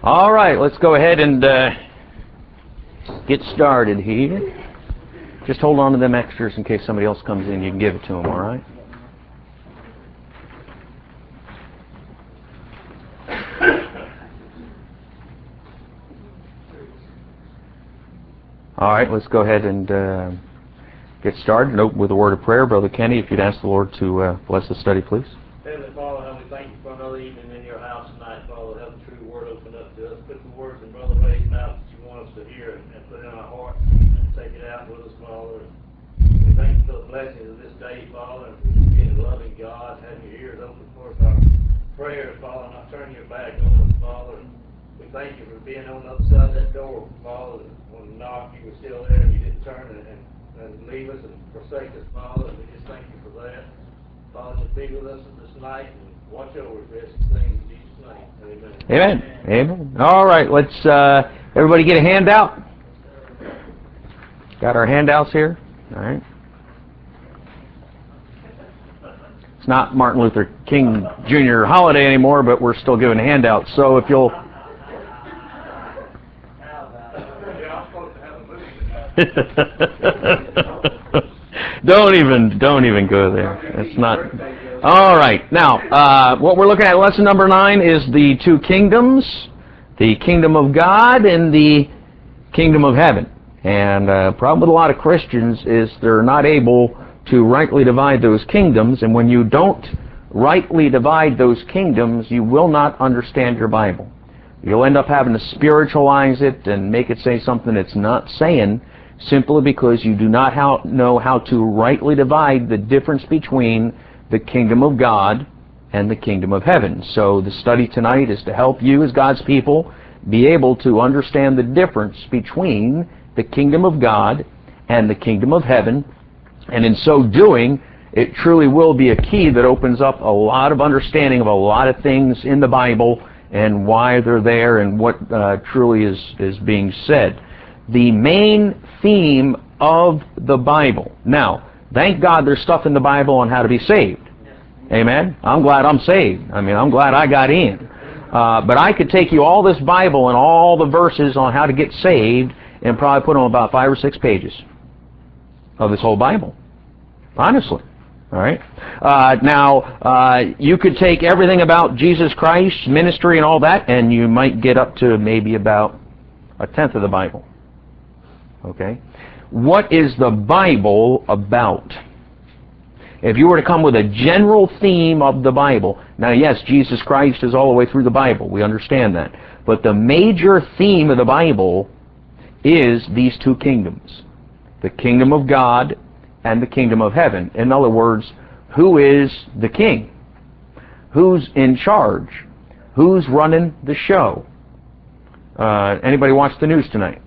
All right, let's go ahead and get started here. Just hold on to them extras in case somebody else comes in. You can give it to them, all right? All right, let's go ahead and get started and open with a word of prayer. Brother Kenny, if you'd ask the Lord to bless the study, please. Heavenly Father, we thank you for another evening in your house tonight, Father. Have the true word open up to us. Put the words in Brother Ray's mouth that you want us to hear and put in our heart and take it out with us, Father. We thank you for the blessings of this day, Father, and for you being a loving God, having your ears open for our prayers, Father, and not turning your back on us, Father. We thank you for being on the other side of that door, Father. When we knocked, you were still there and you didn't turn and leave us and forsake us, Father. And we just thank you for that. Father, just be with us this night and watch over us, rest of things in Jesus' name. Amen. Amen. Amen. All right, let's everybody get a handout. Got our handouts here. All right. It's not Martin Luther King Jr. holiday anymore, but we're still giving handouts. So if you'll don't even go there. It's not. All right. Now, what we're looking at, lesson number 9, is the two kingdoms, the kingdom of God and the kingdom of heaven. And the problem with a lot of Christians is they're not able to rightly divide those kingdoms. And when you don't rightly divide those kingdoms, you will not understand your Bible. You'll end up having to spiritualize it and make it say something it's not saying, simply because you do not know how to rightly divide the difference between the kingdom of God and the kingdom of heaven. So the study tonight is to help you as God's people be able to understand the difference between the kingdom of God and the kingdom of heaven. And in so doing, it truly will be a key that opens up a lot of understanding of a lot of things in the Bible and why they're there and what truly is being said. The main theme of the Bible. Now, thank God there's stuff in the Bible on how to be saved. Amen? I'm glad I'm saved. I mean, I'm glad I got in. But I could take you all this Bible and all the verses on how to get saved and probably put them about 5 or 6 pages of this whole Bible. Honestly. All right. Now, you could take everything about Jesus Christ's ministry and all that, and you might get up to maybe about 1/10 of the Bible. Okay. What is the Bible about? If you were to come with a general theme of the Bible, now yes, Jesus Christ is all the way through the Bible. We understand that. But the major theme of the Bible is these two kingdoms. The kingdom of God and the kingdom of heaven. In other words, who is the king? Who's in charge? Who's running the show? Anybody watch the news tonight?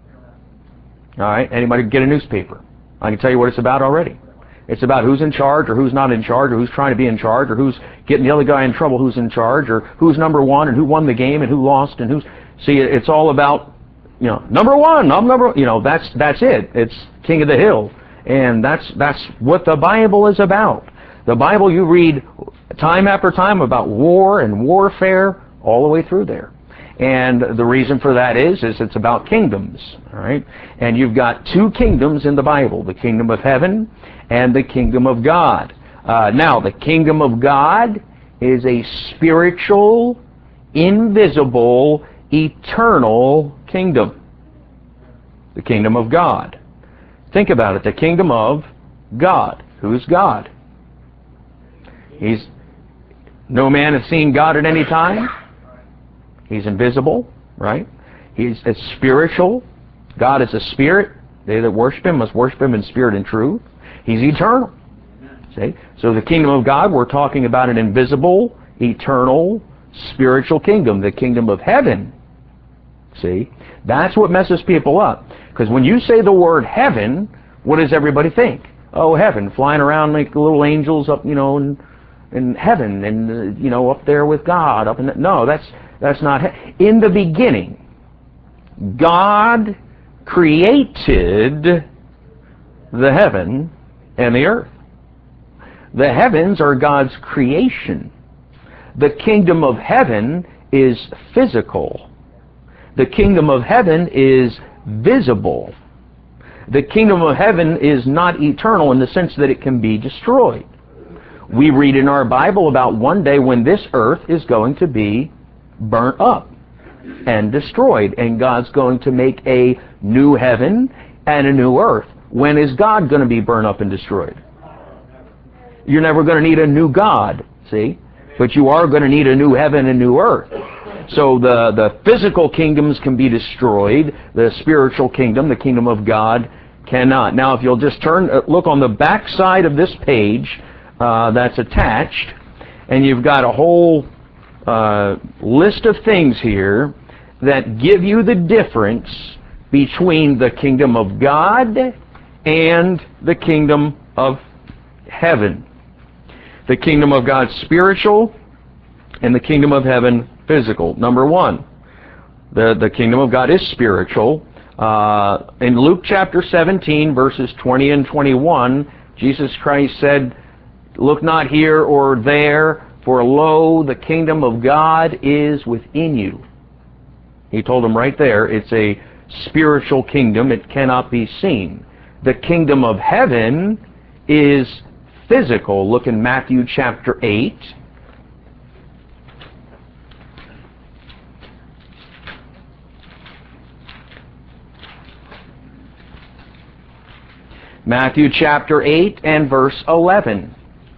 All right. Anybody get a newspaper? I can tell you what it's about already. It's about who's in charge or who's not in charge or who's trying to be in charge or who's getting the other guy in trouble who's in charge or who's number one and who won the game and who lost and who's... See, it's all about, number one, I'm number... that's it. It's king of the hill. And that's what the Bible is about. The Bible, you read time after time about war and warfare all the way through there. And the reason for that is it's about kingdoms, all right? And you've got two kingdoms in the Bible, the kingdom of heaven and the kingdom of God. Now, the kingdom of God is a spiritual, invisible, eternal kingdom. The kingdom of God. Think about it, the kingdom of God. Who's God? No man has seen God at any time. He's invisible, right? He's spiritual. God is a spirit. They that worship Him must worship Him in spirit and truth. He's eternal. See? So the kingdom of God, we're talking about an invisible, eternal, spiritual kingdom. The kingdom of heaven, see? That's what messes people up. Because when you say the word heaven, what does everybody think? Oh, heaven, flying around like little angels up, in heaven, and up there with God. No, that's not. In the beginning, God created the heaven and the earth. The heavens are God's creation. The kingdom of heaven is physical. The kingdom of heaven is visible. The kingdom of heaven is not eternal in the sense that it can be destroyed. We read in our Bible about one day when this earth is going to be burnt up and destroyed, and God's going to make a new heaven and a new earth. When is God going to be burnt up and destroyed? You're never going to need a new God, see? But you are going to need a new heaven and new earth. So the physical kingdoms can be destroyed. The spiritual kingdom, the kingdom of God, cannot. Now, if you'll just look on the back side of this page that's attached, and you've got a whole list of things here that give you the difference between the kingdom of God and the kingdom of heaven. The kingdom of God spiritual, and the kingdom of heaven physical. Number one, the kingdom of God is spiritual. In Luke chapter 17, verses 20 and 21, Jesus Christ said, "Look not here or there, for lo, the kingdom of God is within you." He told them right there, it's a spiritual kingdom. It cannot be seen. The kingdom of heaven is physical. Look in Matthew chapter 8. Matthew chapter 8 and verse 11.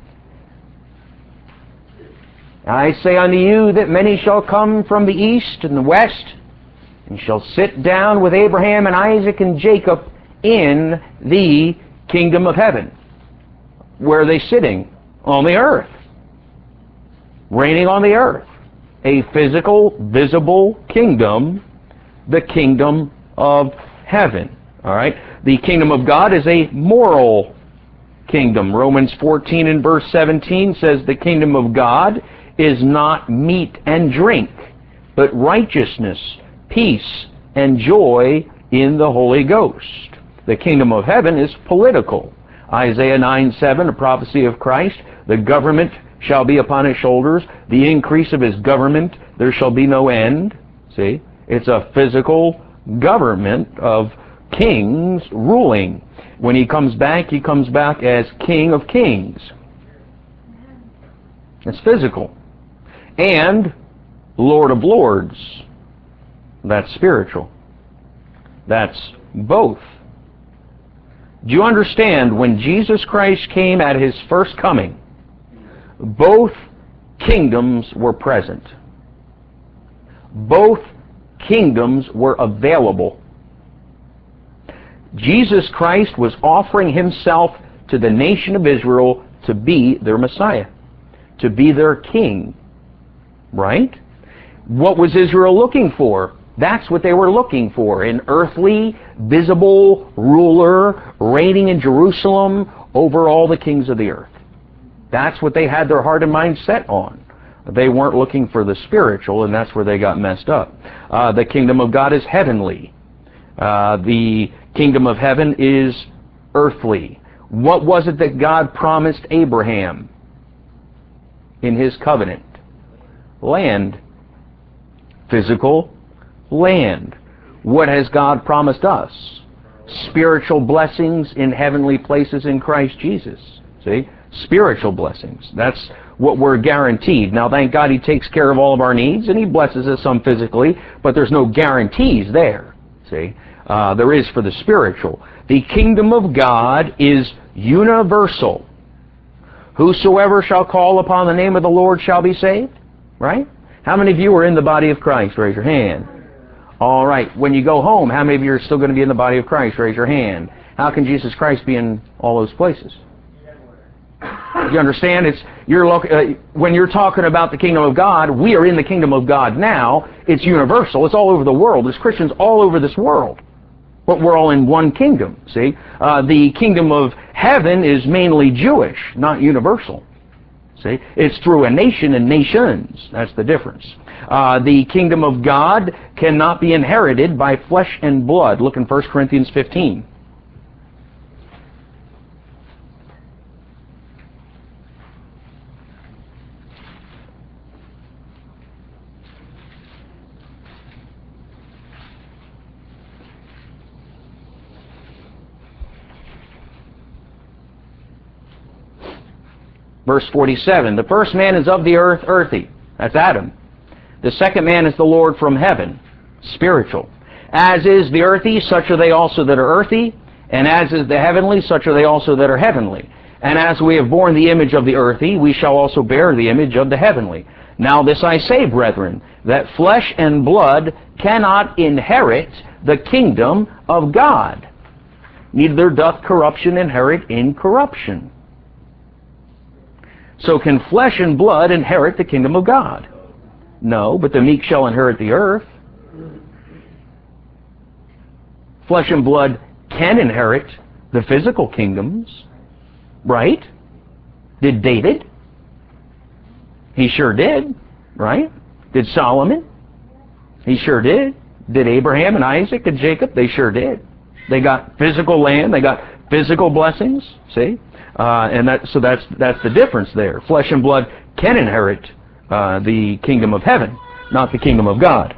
"I say unto you that many shall come from the east and the west, and shall sit down with Abraham and Isaac and Jacob in the kingdom of heaven." Where are they sitting? On the earth. Reigning on the earth. A physical, visible kingdom, the kingdom of heaven. All right? The kingdom of God is a moral kingdom. Romans 14 and verse 17 says the kingdom of God is not meat and drink, but righteousness, peace, and joy in the Holy Ghost. The kingdom of heaven is political. Isaiah 9:7, a prophecy of Christ, "The government shall be upon his shoulders, the increase of his government there shall be no end." See? It's a physical government of kings ruling. When he comes back as King of Kings. It's physical. And Lord of Lords. That's spiritual. That's both. Do you understand, when Jesus Christ came at his first coming, both kingdoms were present. Both kingdoms were available. Jesus Christ was offering himself to the nation of Israel to be their Messiah, to be their king. Right? What was Israel looking for? That's what they were looking for. An earthly, visible ruler reigning in Jerusalem over all the kings of the earth. That's what they had their heart and mind set on. They weren't looking for the spiritual, and that's where they got messed up. The kingdom of God is heavenly. The kingdom of heaven is earthly. What was it that God promised Abraham in his covenant? Land. Physical land. What has God promised us? Spiritual blessings in heavenly places in Christ Jesus. See? Spiritual blessings. That's what we're guaranteed. Now, thank God he takes care of all of our needs, and he blesses us some physically, but there's no guarantees there. See? There is for the spiritual. The kingdom of God is universal. Whosoever shall call upon the name of the Lord shall be saved. Right? How many of you are in the body of Christ? Raise your hand. All right. When you go home, how many of you are still going to be in the body of Christ? Raise your hand. How can Jesus Christ be in all those places? You understand? When you're talking about the kingdom of God, we are in the kingdom of God now. It's universal. It's all over the world. There's Christians all over this world. But we're all in one kingdom, see? The kingdom of heaven is mainly Jewish, not universal. See? It's through a nation and nations. That's the difference. The kingdom of God cannot be inherited by flesh and blood. Look in 1 Corinthians 15. Verse 47, the first man is of the earth, earthy. That's Adam. The second man is the Lord from heaven, spiritual. As is the earthy, such are they also that are earthy, and as is the heavenly, such are they also that are heavenly. And as we have borne the image of the earthy, we shall also bear the image of the heavenly. Now this I say, brethren, that flesh and blood cannot inherit the kingdom of God. Neither doth corruption inherit incorruption. So can flesh and blood inherit the kingdom of God? No, but the meek shall inherit the earth. Flesh and blood can inherit the physical kingdoms, right? Did David? He sure did, right? Did Solomon? He sure did. Did Abraham and Isaac and Jacob? They sure did. They got physical land. They got physical blessings. See, and that's the difference there. Flesh and blood can inherit the kingdom of heaven, not the kingdom of God.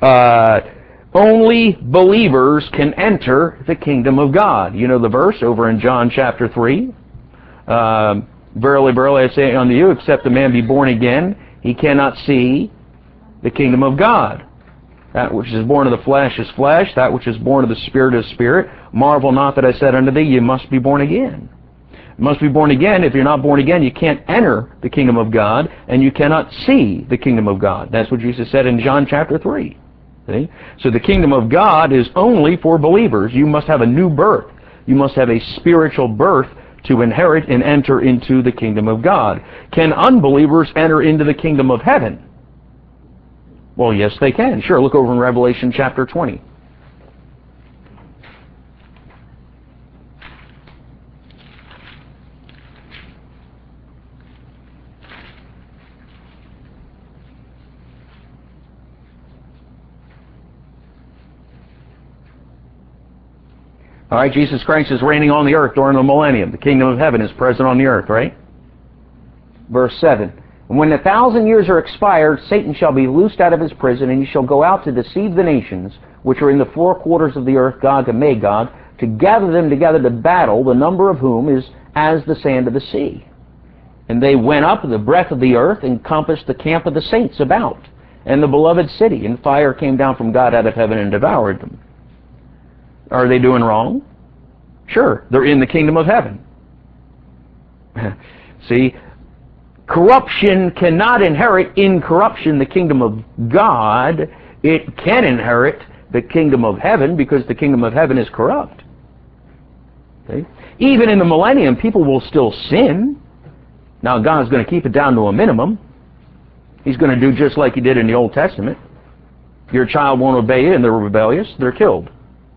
Only believers can enter the kingdom of God. You know the verse over in John chapter 3. Verily, verily, I say unto you, except a man be born again, he cannot see the kingdom of God. That which is born of the flesh is flesh, that which is born of the Spirit is spirit. Marvel not that I said unto thee, you must be born again. You must be born again. If you're not born again, you can't enter the kingdom of God, and you cannot see the kingdom of God. That's what Jesus said in John chapter 3. See? So the kingdom of God is only for believers. You must have a new birth. You must have a spiritual birth to inherit and enter into the kingdom of God. Can unbelievers enter into the kingdom of heaven? Well, yes, they can. Sure, look over in Revelation chapter 20. All right, Jesus Christ is reigning on the earth during the millennium. The kingdom of heaven is present on the earth, right? Verse 7. And when 1,000 years are expired, Satan shall be loosed out of his prison, and he shall go out to deceive the nations, which are in the four quarters of the earth, Gog and Magog, to gather them together to battle, the number of whom is as the sand of the sea. And they went up the breadth of the earth, and compassed the camp of the saints about, and the beloved city, and fire came down from God out of heaven and devoured them. Are they doing wrong? Sure, they're in the kingdom of heaven. See, corruption cannot inherit incorruption, the kingdom of God. It can inherit the kingdom of heaven because the kingdom of heaven is corrupt. Okay? Even in the millennium, people will still sin. Now, God's going to keep it down to a minimum. He's going to do just like He did in the Old Testament. Your child won't obey you and they're rebellious, they're killed.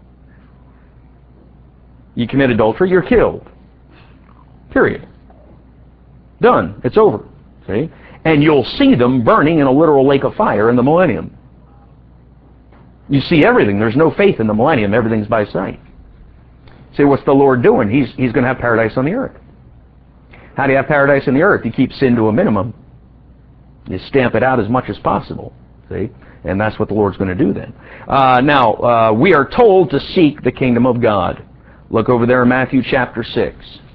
You commit adultery, you're killed. Period. Done. It's over. See? And you'll see them burning in a literal lake of fire in the millennium. You see everything. There's no faith in the millennium. Everything's by sight. See, what's the Lord doing? He's going to have paradise on the earth. How do you have paradise on the earth? You keep sin to a minimum. You stamp it out as much as possible. See? And that's what the Lord's going to do then. Now, we are told to seek the kingdom of God. Look over there in Matthew chapter 6.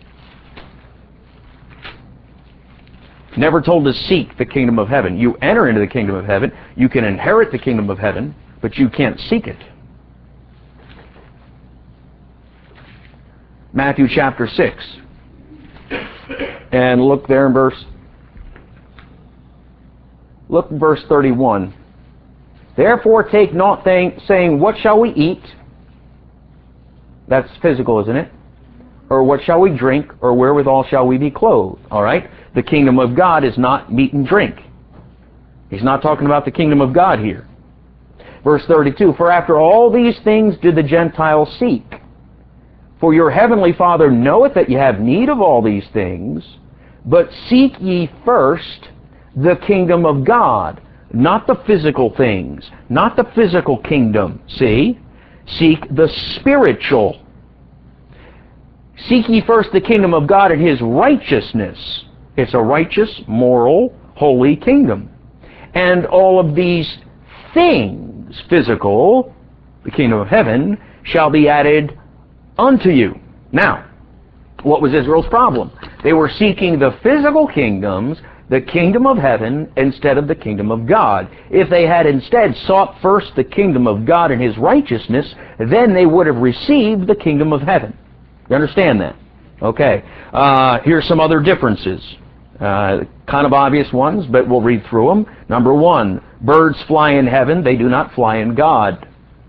Never told to seek the kingdom of heaven. You enter into the kingdom of heaven. You can inherit the kingdom of heaven, but you can't seek it. Matthew chapter 6. And look there in verse 31. Therefore take not saying, what shall we eat? That's physical, isn't it? Or what shall we drink? Or wherewithal shall we be clothed? All right? The kingdom of God is not meat and drink. He's not talking about the kingdom of God here. Verse 32, for after all these things did the Gentiles seek. For your heavenly Father knoweth that ye have need of all these things, but seek ye first the kingdom of God, not the physical things, not the physical kingdom. See? Seek the spiritual. Seek ye first the kingdom of God and His righteousness. It's a righteous, moral, holy kingdom. And all of these things, physical, the kingdom of heaven, shall be added unto you. Now, What was Israel's problem? They were seeking the physical kingdoms, the kingdom of heaven, instead of the kingdom of God. If they had instead sought first the kingdom of God and His righteousness, then they would have received the kingdom of heaven. You understand that? Okay. Here's some other differences. Kind of obvious ones, but we'll read through them. Number one, birds fly in heaven, they do not fly in God.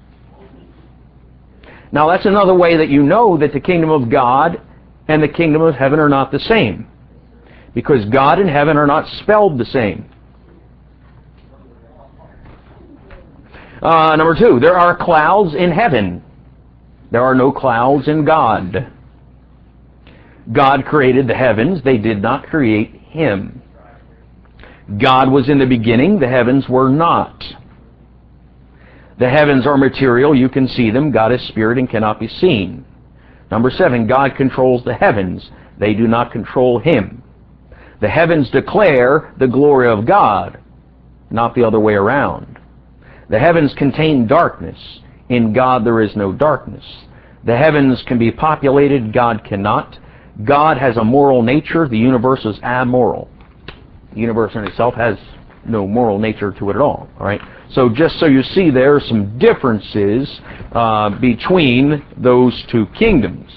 Now that's another way that you know that the kingdom of God and the kingdom of heaven are not the same. Because God and heaven are not spelled the same. Number two, there are clouds in heaven. There are no clouds in God. God created the heavens. They did not create Him. God was in the beginning. The heavens were not. The heavens are material. You can see them. God is spirit and cannot be seen. Number seven, God controls the heavens. They do not control Him. The heavens declare the glory of God, not the other way around. The heavens contain darkness. In God there is no darkness. The heavens can be populated. God cannot. God has a moral nature. The universe is amoral. The universe in itself has no moral nature to it at all. All right. So just so you see, there are some differences between those two kingdoms.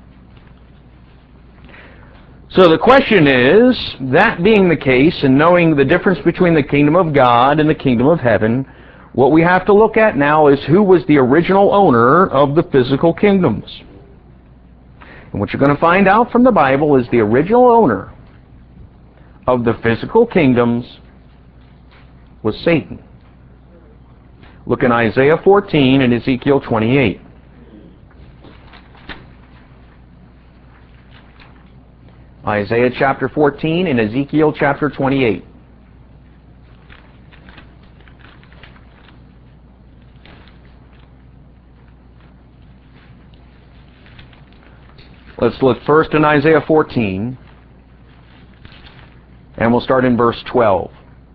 So the question is, that being the case, and knowing the difference between the kingdom of God and the kingdom of heaven, what we have to look at now is who was the original owner of the physical kingdoms. And what you're going to find out from the Bible is the original owner of the physical kingdoms was Satan. Look in Isaiah 14 and Ezekiel 28. Isaiah chapter 14 and Ezekiel chapter 28. Let's look first in Isaiah 14, and we'll start in verse 12.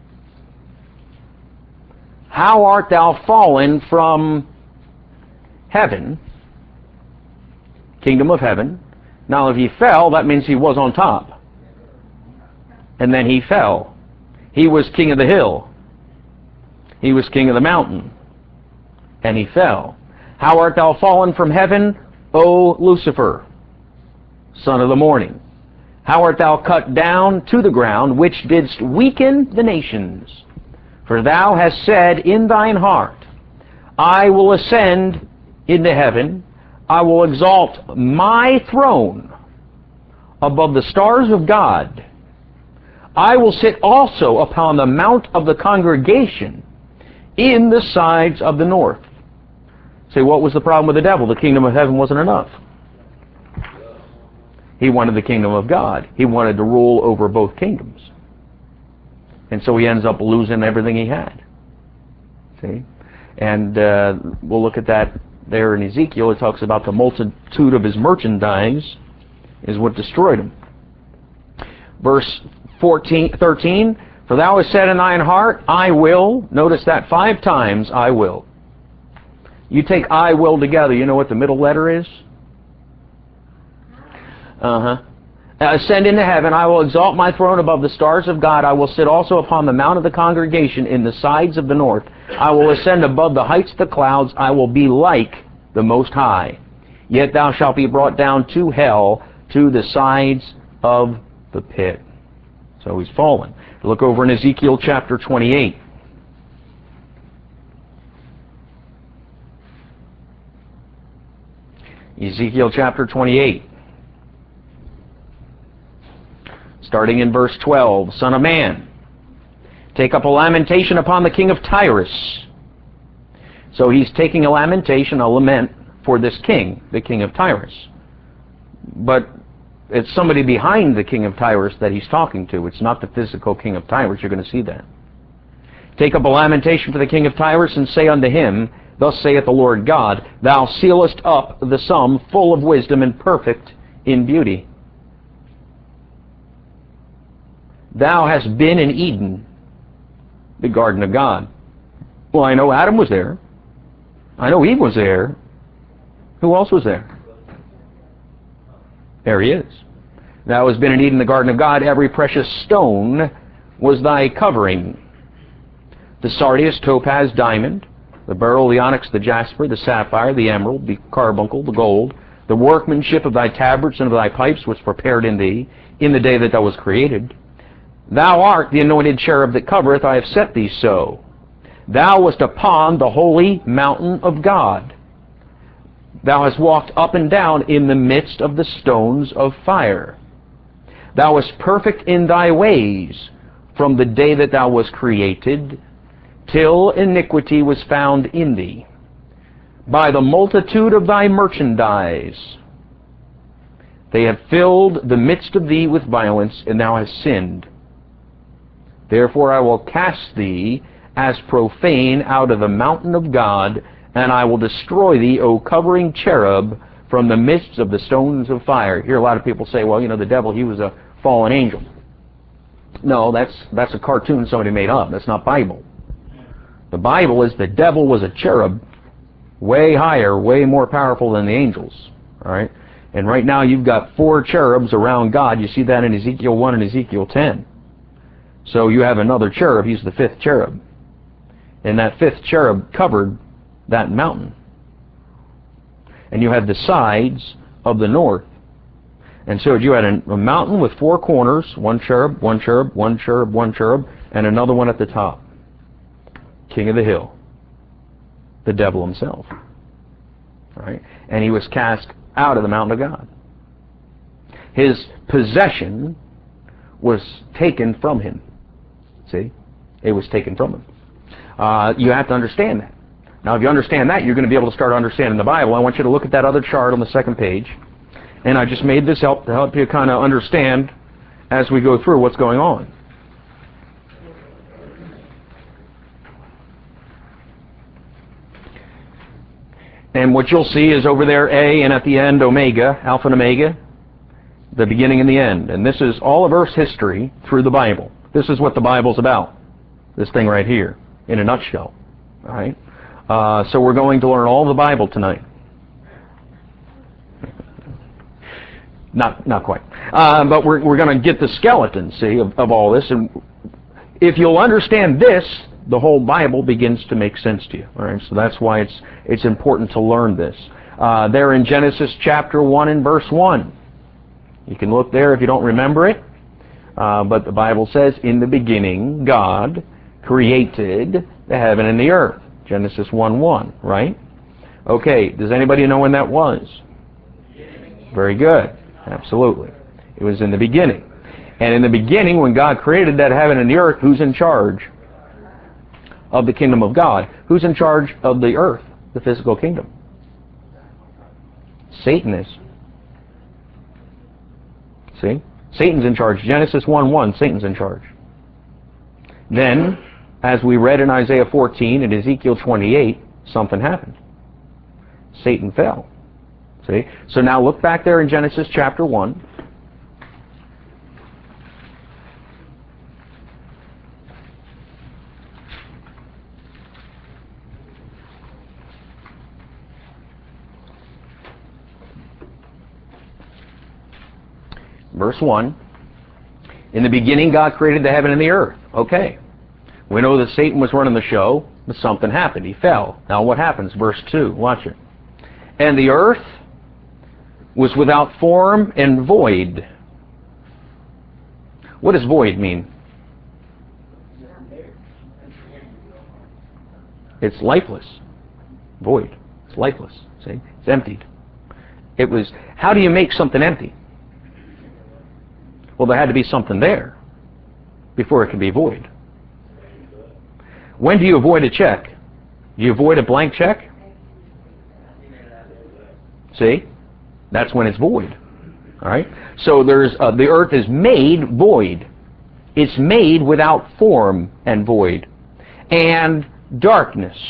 How art thou fallen from heaven, kingdom of heaven? Now if he fell, that means he was on top. And then he fell. He was king of the hill. He was king of the mountain. And he fell. How art thou fallen from heaven, O Lucifer, son of the morning? How art thou cut down to the ground, which didst weaken the nations? For thou hast said in thine heart, I will ascend into heaven, I will exalt my throne above the stars of God. I will sit also upon the mount of the congregation in the sides of the north. Say, what was the problem with the devil? The kingdom of heaven wasn't enough. He wanted the kingdom of God. He wanted to rule over both kingdoms. And so he ends up losing everything he had. See? And we'll look at that there in Ezekiel. It talks about the multitude of his merchandise is what destroyed him. Verse 13, for thou hast said in thine heart, I will. Notice that 5 times, I will. You take I will together, you know what the middle letter is? Ascend into heaven, I will exalt my throne above the stars of God. I will sit also upon the mount of the congregation in the sides of the north. I will ascend above the heights of the clouds. I will be like the Most High. Yet thou shalt be brought down to hell, to the sides of the pit. So he's fallen. Look over in Ezekiel chapter 28. Ezekiel chapter 28. Starting in verse 12, Son of man, take up a lamentation upon the king of Tyrus. So he's taking a lamentation, a lament for this king, the king of Tyrus. But it's somebody behind the king of Tyrus that he's talking to. It's not the physical king of Tyrus. You're going to see that. Take up a lamentation for the king of Tyrus and say unto him, Thus saith the Lord God, Thou sealest up the sum full of wisdom and perfect in beauty. Thou hast been in Eden, the garden of God. Well, I know Adam was there. I know Eve was there. Who else was there? There he is. Thou hast been in Eden, the garden of God. Every precious stone was thy covering. The sardius, topaz, diamond, the beryl, the onyx, the jasper, the sapphire, the emerald, the carbuncle, the gold, the workmanship of thy tabrets and of thy pipes was prepared in thee in the day that thou wast created. Thou art the anointed cherub that covereth, I have set thee so. Thou wast upon the holy mountain of God. Thou hast walked up and down in the midst of the stones of fire. Thou wast perfect in thy ways from the day that thou wast created, till iniquity was found in thee. By the multitude of thy merchandise they have filled the midst of thee with violence, and thou hast sinned. Therefore I will cast thee as profane out of the mountain of God, and I will destroy thee, O covering cherub, from the midst of the stones of fire. Here a lot of people say, well, the devil, he was a fallen angel. No, that's a cartoon somebody made up. That's not Bible. The Bible is the devil was a cherub, way higher, way more powerful than the angels. All right? And right now you've got 4 cherubs around God. You see that in Ezekiel 1 and Ezekiel 10. So you have another cherub. He's the 5th cherub. And that 5th cherub covered that mountain. And you had the sides of the north. And so you had a mountain with 4 corners, 1 cherub, 1 cherub, 1 cherub, 1 cherub, and another one at the top. King of the hill. The devil himself. All right? And he was cast out of the mountain of God. His possession was taken from him. See? It was taken from him. You have to understand that. Now, if you understand that, you're going to be able to start understanding the Bible. I want you to look at that other chart on the second page. And I just made this to help you kind of understand as we go through what's going on. And what you'll see is over there A, and at the end Omega, Alpha and Omega, the beginning and the end. And this is all of Earth's history through the Bible. This is what the Bible's about. This thing right here, in a nutshell. All right? So we're going to learn all the Bible tonight. Not quite. But we're going to get the skeleton, see, of all this. And if you'll understand this, the whole Bible begins to make sense to you. All right? So that's why it's important to learn this. There in Genesis chapter 1 and verse 1. You can look there if you don't remember it. But the Bible says, in the beginning, God created the heaven and the earth. Genesis 1:1, right? Okay, does anybody know when that was? Very good. Absolutely. It was in the beginning. And in the beginning, when God created that heaven and the earth, who's in charge of the kingdom of God? Who's in charge of the earth, the physical kingdom? Satan is. See? Satan's in charge. Genesis 1:1, Satan's in charge. Then, as we read in Isaiah 14 and Ezekiel 28, something happened. Satan fell. See? So now look back there in Genesis chapter 1. Verse 1. In the beginning God created the heaven and the earth. Okay. We know that Satan was running the show, but something happened. He fell. Now what happens? Verse 2. Watch it. And the earth was without form and void. What does void mean? It's lifeless. Void. It's lifeless. See? It's emptied. It was, how do you make something empty? Well, there had to be something there before it could be void. When do you avoid a check? Do you avoid a blank check? See? That's when it's void. All right? So there's the earth is made void. It's made without form and void. And darkness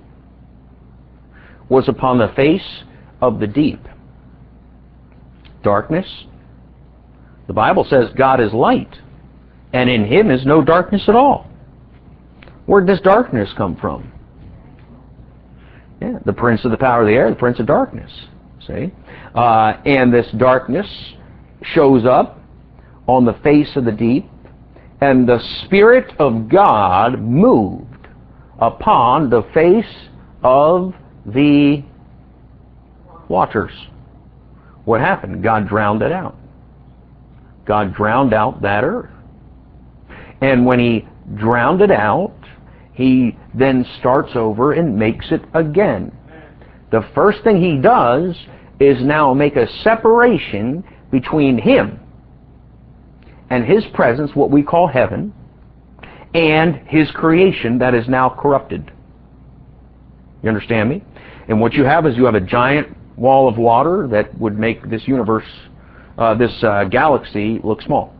was upon the face of the deep. Darkness. The Bible says God is light, and in Him is no darkness at all. Where does darkness come from? Yeah, the prince of the power of the air, the prince of darkness. See? And this darkness shows up on the face of the deep, and the Spirit of God moved upon the face of the waters. What happened? God drowned it out. God drowned out that earth. And when He drowned it out, He then starts over and makes it again. The first thing He does is now make a separation between Him and His presence, what we call heaven, and His creation that is now corrupted. You understand me? And what you have is you have a giant wall of water that would make this universe, this galaxy, look small.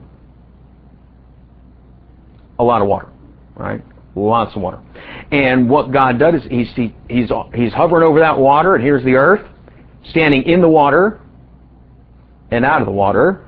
A lot of water, right? Lots of water. And what God does is He's hovering over that water, and here's the earth, standing in the water and out of the water.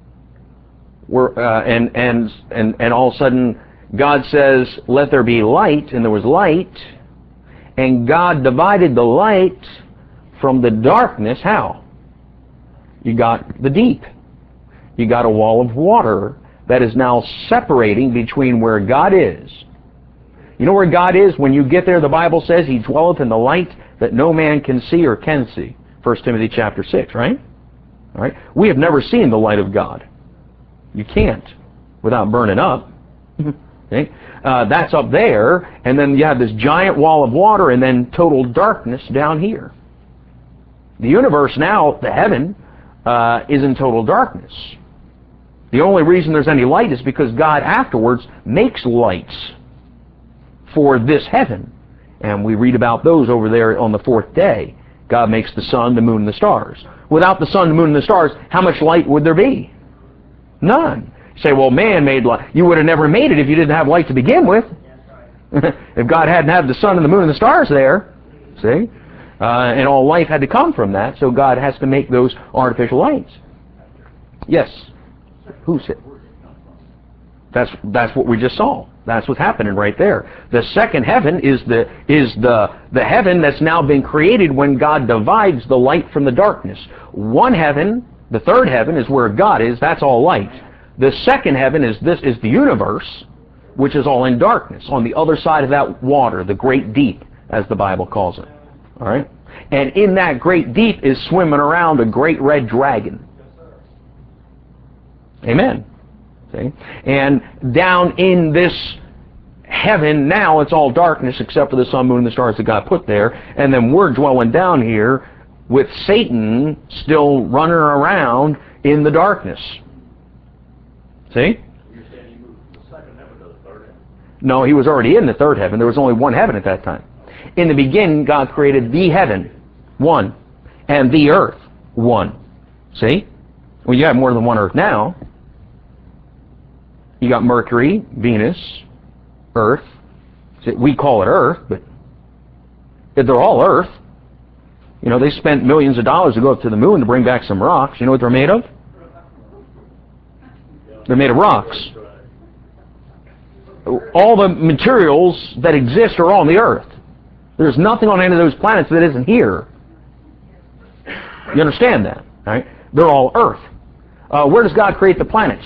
And all of a sudden God says, "Let there be light," and there was light. And God divided the light from the darkness. How? You got the deep. You got a wall of water that is now separating between where God is. You know where God is? When you get there, the Bible says He dwelleth in the light that no man can see or can see. 1 Timothy chapter 6, right? All right. We have never seen the light of God. You can't without burning up. Okay? That's up there, and then you have this giant wall of water, and then total darkness down here. The universe now, the heaven, is in total darkness. The only reason there's any light is because God afterwards makes lights for this heaven. And we read about those over there on the fourth day. God makes the sun, the moon, and the stars. Without the sun, the moon, and the stars, how much light would there be? None. You say, well, man made light. You would have never made it if you didn't have light to begin with. If God hadn't had the sun and the moon and the stars there, see? And all life had to come from that, so God has to make those artificial lights. Yes? Who said? That's what we just saw. That's what's happening right there. The second heaven is the heaven that's now been created when God divides the light from the darkness. One heaven, the third heaven, is where God is. That's all light. The second heaven is the universe, which is all in darkness, on the other side of that water, the great deep, as the Bible calls it. All right? And in that great deep is swimming around a great red dragon. Amen. See? And down in this heaven now, it's all darkness except for the sun, moon, and the stars that God put there. And then we're dwelling down here with Satan still running around in the darkness. See? You're saying He moved from the second heaven to the third heaven? No, He was already in the third heaven. There was only one heaven at that time. In the beginning, God created the heaven, one, and the earth, one. See? Well, you have more than one earth now. You got Mercury, Venus, Earth. We call it Earth, but they're all Earth. You know, they spent millions of dollars to go up to the moon to bring back some rocks. You know what they're made of? They're made of rocks. All the materials that exist are all on the Earth. There's nothing on any of those planets that isn't here. You understand that? Right? They're all Earth. Where does God create the planets?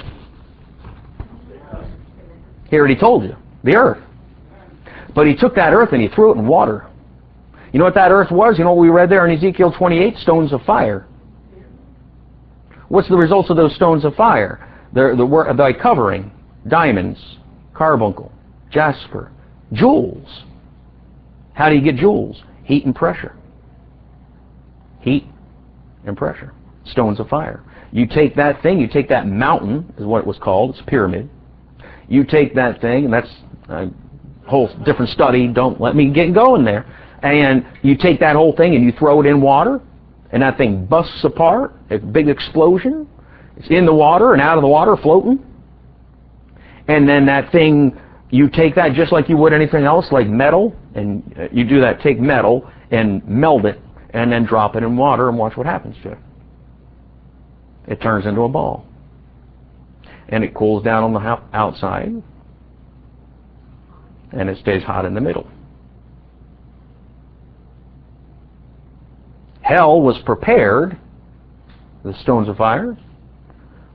He already told you. The earth. But He took that earth and He threw it in water. You know what that earth was? You know what we read there in Ezekiel 28? Stones of fire. What's the results of those stones of fire? They're the covering. Diamonds, carbuncle, jasper, jewels. How do you get jewels? Heat and pressure. Heat and pressure. Stones of fire. You take that thing, you take that mountain, is what it was called. It's a pyramid. You take that thing, and that's a whole different study. Don't let me get going there. And you take that whole thing and you throw it in water, and that thing busts apart, a big explosion. It's in the water and out of the water, floating. And then that thing, you take that just like you would anything else, like metal, and you do that, take metal and meld it, and then drop it in water and watch what happens to it. It turns into a ball. And it cools down on the outside, and it stays hot in the middle. Hell was prepared, the stones of fire,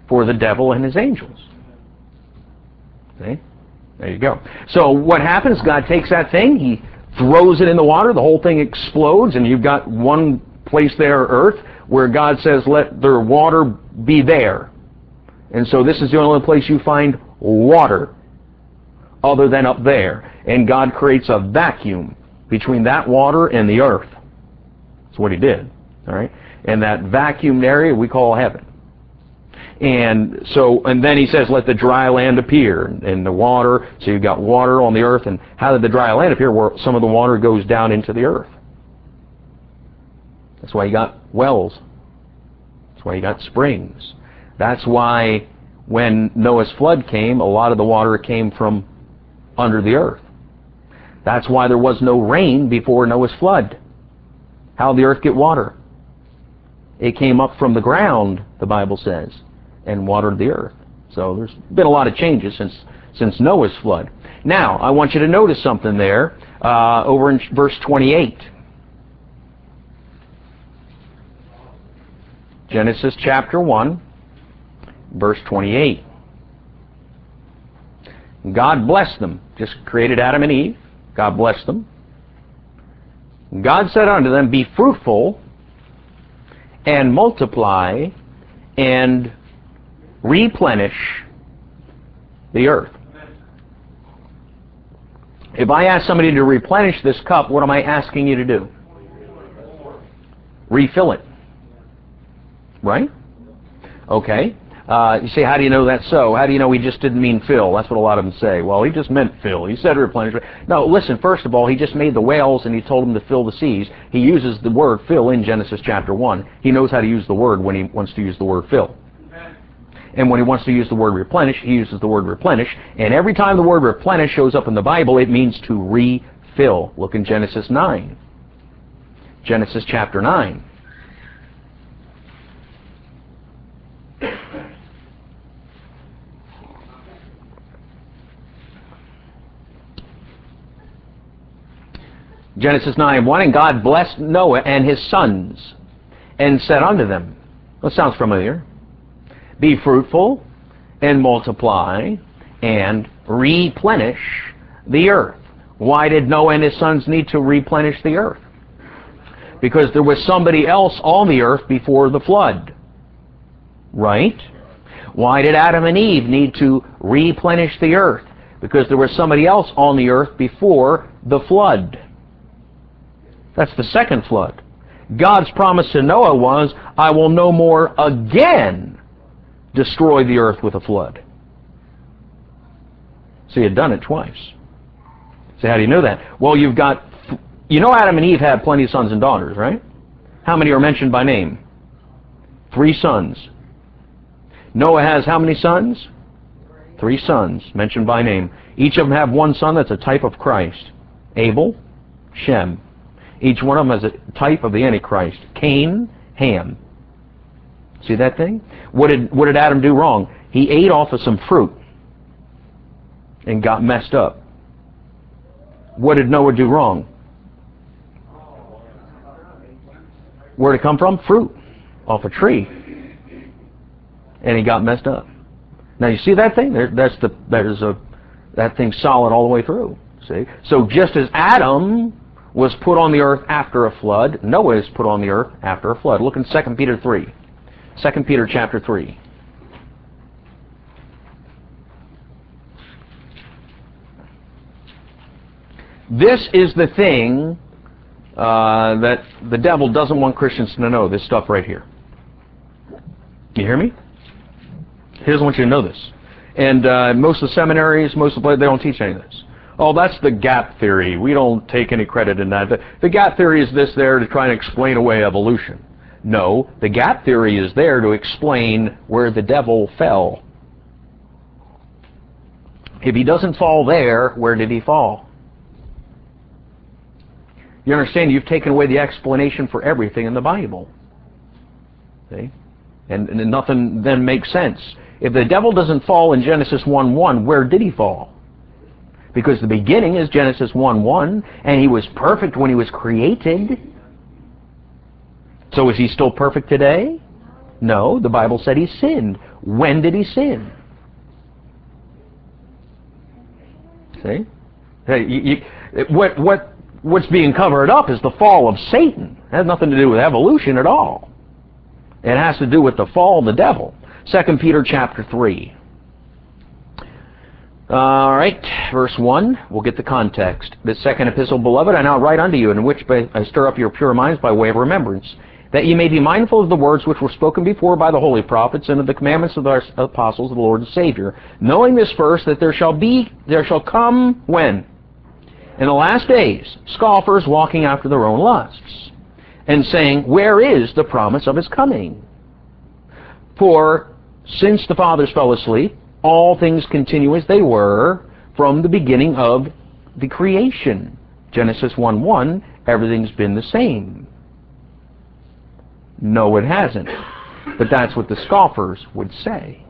for the devil and his angels. See? There you go. So what happens? God takes that thing, He throws it in the water, the whole thing explodes, and you've got one place there, earth, where God says, let their water be there. And so this is the only place you find water other than up there. And God creates a vacuum between that water and the earth. That's what He did. All right? And that vacuumed area we call heaven. And then He says, let the dry land appear, and the water, so you've got water on the earth. And how did the dry land appear? Where some of the water goes down into the earth. That's why you got wells. That's why you got springs. That's why when Noah's flood came, a lot of the water came from under the earth. That's why there was no rain before Noah's flood. How did the earth get water? It came up from the ground, the Bible says, and watered the earth. So there's been a lot of changes since Noah's flood. Now, I want you to notice something there over in verse 28. Genesis chapter 1, verse 28. God blessed them. Just created Adam and Eve. God blessed them. God said unto them, be fruitful and multiply and replenish the earth. If I ask somebody to replenish this cup, what am I asking you to do? Refill it. Right? Okay. You say, how do you know that's so? How do you know He just didn't mean fill? That's what a lot of them say. Well, He just meant fill. He said replenish. No, listen, first of all, He just made the whales and He told them to fill the seas. He uses the word fill in Genesis chapter 1. He knows how to use the word when He wants to use the word fill. And when He wants to use the word replenish, He uses the word replenish. And every time the word replenish shows up in the Bible, it means to refill. Look in Genesis 9. Genesis chapter 9. Genesis 9:1, and God blessed Noah and his sons, and said unto them, that sounds familiar, be fruitful, and multiply, and replenish the earth. Why did Noah and his sons need to replenish the earth? Because there was somebody else on the earth before the flood. Right? Why did Adam and Eve need to replenish the earth? Because there was somebody else on the earth before the flood. That's the second flood. God's promise to Noah was, I will no more again destroy the earth with a flood. So He had done it twice. So how do you know that? Well, you know Adam and Eve had plenty of sons and daughters, right? How many are mentioned by name? 3 sons. Noah has how many sons? 3 sons mentioned by name. Each of them have one son that's a type of Christ. Abel, Shem. Each one of them has a type of the Antichrist. Cain, Ham. See that thing? What did Adam do wrong? He ate off of some fruit and got messed up. What did Noah do wrong? Where did it come from? Fruit. Off a tree. And he got messed up. Now you see that thing? That thing's solid all the way through. See? So just as Adam was put on the earth after a flood, Noah is put on the earth after a flood. Look in 2 Peter 3. 2 Peter chapter 3. This is the thing that the devil doesn't want Christians to know, this stuff right here. You hear me? He doesn't want you to know this. And most of the seminaries, most of the places, they don't teach any of this. Oh, that's the gap theory. We don't take any credit in that. The gap theory is this there to try and explain away evolution. No, the gap theory is there to explain where the devil fell. If he doesn't fall there, where did he fall? You understand? You've taken away the explanation for everything in the Bible. See? And nothing then makes sense. If the devil doesn't fall in Genesis 1:1, where did he fall? Because the beginning is Genesis 1:1, and he was perfect when he was created. So is he still perfect today? No, the Bible said he sinned. When did he sin? See? Hey, what's being covered up is the fall of Satan. It has nothing to do with evolution at all. It has to do with the fall of the devil. 2 Peter chapter 3. All right, verse 1, we'll get the context. The second epistle, beloved, I now write unto you, in which I stir up your pure minds by way of remembrance, that ye may be mindful of the words which were spoken before by the holy prophets, and of the commandments of our apostles of the Lord and Savior, knowing this first, that there shall come, when? In the last days, scoffers walking after their own lusts, and saying, where is the promise of his coming? For since the fathers fell asleep, all things continue as they were from the beginning of the creation. Genesis 1:1, everything's been the same. No, it hasn't. But that's what the scoffers would say.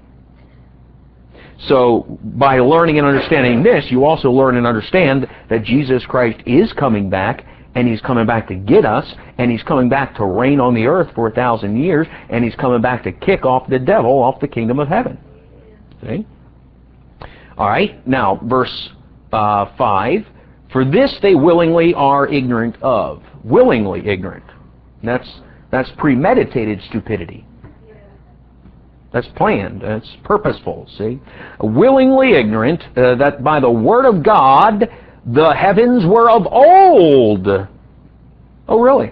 So, by learning and understanding this, you also learn and understand that Jesus Christ is coming back, and he's coming back to get us, and he's coming back to reign on the earth for 1,000 years, and he's coming back to kick off the devil off the kingdom of heaven. See? All right, now, verse 5. For this they willingly are ignorant of. Willingly ignorant. That's premeditated stupidity. That's planned. That's purposeful, see? Willingly ignorant that by the word of God the heavens were of old. Oh, really?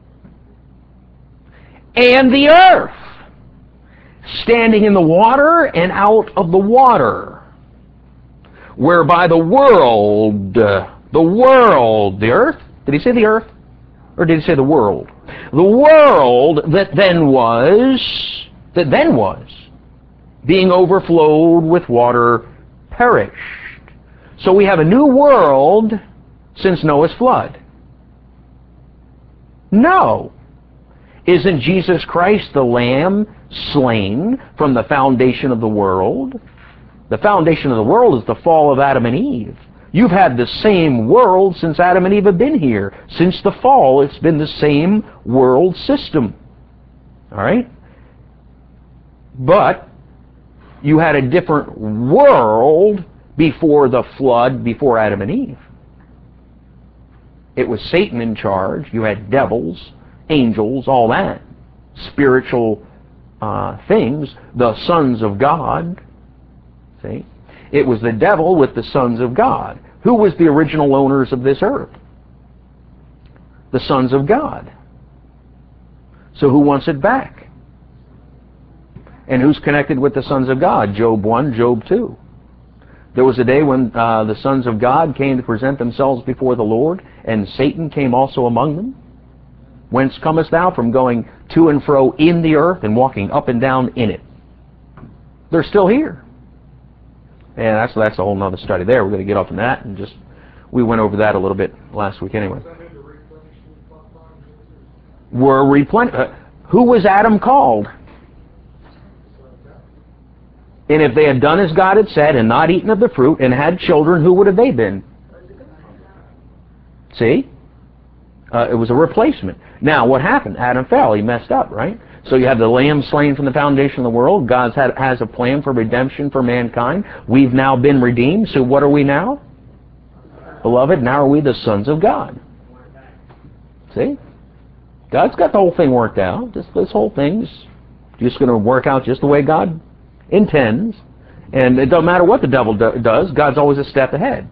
And the earth, standing in the water and out of the water, whereby the earth, did he say the earth? Or did he say the world? The world that then was, being overflowed with water, perished. So we have a new world since Noah's flood. No. Isn't Jesus Christ the Lamb slain from the foundation of the world? The foundation of the world is the fall of Adam and Eve. You've had the same world since Adam and Eve have been here. Since the fall, it's been the same world system. All right? But you had a different world before the flood, before Adam and Eve. It was Satan in charge. You had devils, angels, all that. Spiritual things, the sons of God. See? It was the devil with the sons of God. Who was the original owners of this earth? The sons of God. So who wants it back? And who's connected with the sons of God? Job 1, Job 2. There was a day when the sons of God came to present themselves before the Lord, and Satan came also among them. Whence comest thou? From going to and fro in the earth and walking up and down in it. They're still here. And that's a whole nother study there. We're going to get off on that, and we went over that a little bit last week anyway. Were replenished. Who was Adam called? And if they had done as God had said and not eaten of the fruit and had children, who would have they been? See? It was a replacement. Now, what happened? Adam fell. He messed up, right? So you have the Lamb slain from the foundation of the world. God has a plan for redemption for mankind. We've now been redeemed. So what are we now? Beloved, now are we the sons of God. See? God's got the whole thing worked out. This whole thing's just going to work out just the way God intends. And it doesn't matter what the devil does. God's always a step ahead.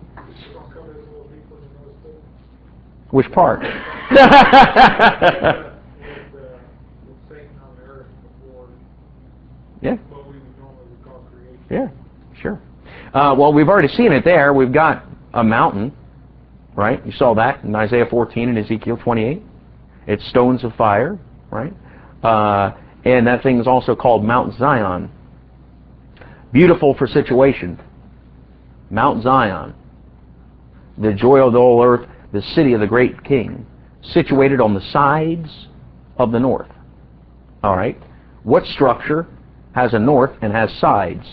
Which part? Yeah. Yeah, sure. Well, we've already seen it there. We've got a mountain, right? You saw that in Isaiah 14 and Ezekiel 28. It's stones of fire, right? And that thing is also called Mount Zion. Beautiful for situation. Mount Zion. The joy of the whole earth, the city of the great king, situated on the sides of the north. All right? What structure has a north and has sides?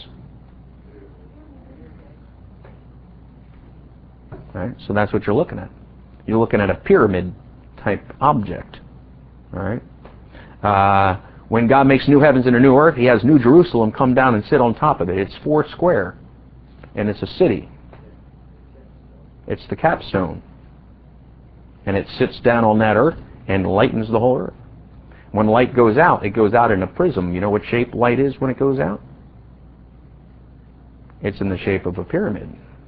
All right? So that's what you're looking at. You're looking at a pyramid type object. All right? When God makes new heavens and a new earth, He has New Jerusalem come down and sit on top of it. It's 4 square, and it's a city. It's the capstone. And it sits down on that earth and lightens the whole earth. When light goes out, it goes out in a prism. You know what shape light is when it goes out? It's in the shape of a pyramid.